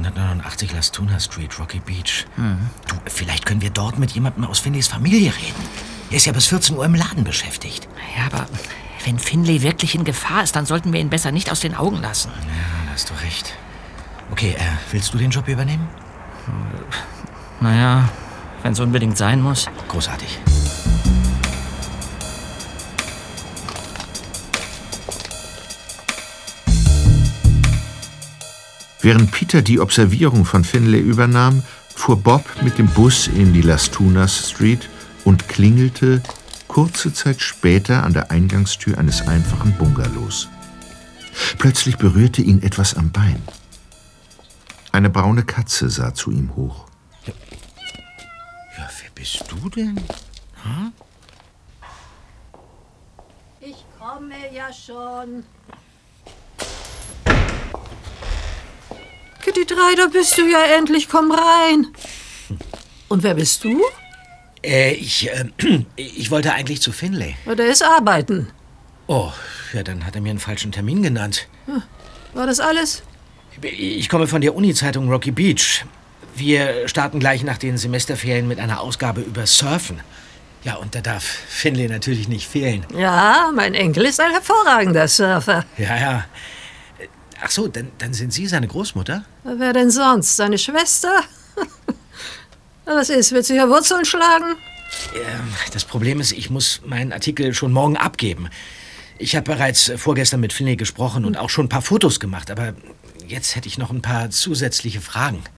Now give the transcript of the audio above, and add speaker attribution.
Speaker 1: 289 Las Tunas Street, Rocky Beach. Du, vielleicht können wir dort mit jemandem aus Finleys Familie reden. Er ist ja bis 14 Uhr im Laden beschäftigt.
Speaker 2: Ja, aber wenn Finley wirklich in Gefahr ist, dann sollten wir ihn besser nicht aus den Augen lassen.
Speaker 1: Ja, da hast du recht. Okay, willst du den Job übernehmen?
Speaker 2: Naja, wenn es unbedingt sein muss.
Speaker 1: Großartig.
Speaker 3: Während Peter die Observierung von Finlay übernahm, fuhr Bob mit dem Bus in die Las Tunas Street und klingelte kurze Zeit später an der Eingangstür eines einfachen Bungalows. Plötzlich berührte ihn etwas am Bein. Eine braune Katze sah zu ihm hoch.
Speaker 1: Ja, wer bist du denn? Hm?
Speaker 4: Ich komme ja schon. Kitty 3, da bist du ja endlich, komm rein. Und wer bist du?
Speaker 1: Ich wollte eigentlich zu Finlay.
Speaker 4: Der ist arbeiten.
Speaker 1: Oh, ja, dann hat er mir einen falschen Termin genannt.
Speaker 4: War das alles?
Speaker 1: Ich komme von der Uni-Zeitung Rocky Beach. Wir starten gleich nach den Semesterferien mit einer Ausgabe über Surfen. Ja, und da darf Finlay natürlich nicht fehlen.
Speaker 4: Ja, mein Enkel ist ein hervorragender Surfer.
Speaker 1: Ja. Ach so, dann sind Sie seine Großmutter?
Speaker 4: Wer denn sonst? Seine Schwester? Was ist, willst du hier Wurzeln schlagen?
Speaker 1: Das Problem ist, ich muss meinen Artikel schon morgen abgeben. Ich habe bereits vorgestern mit Finlay gesprochen und auch schon ein paar Fotos gemacht, aber jetzt hätte ich noch ein paar zusätzliche Fragen.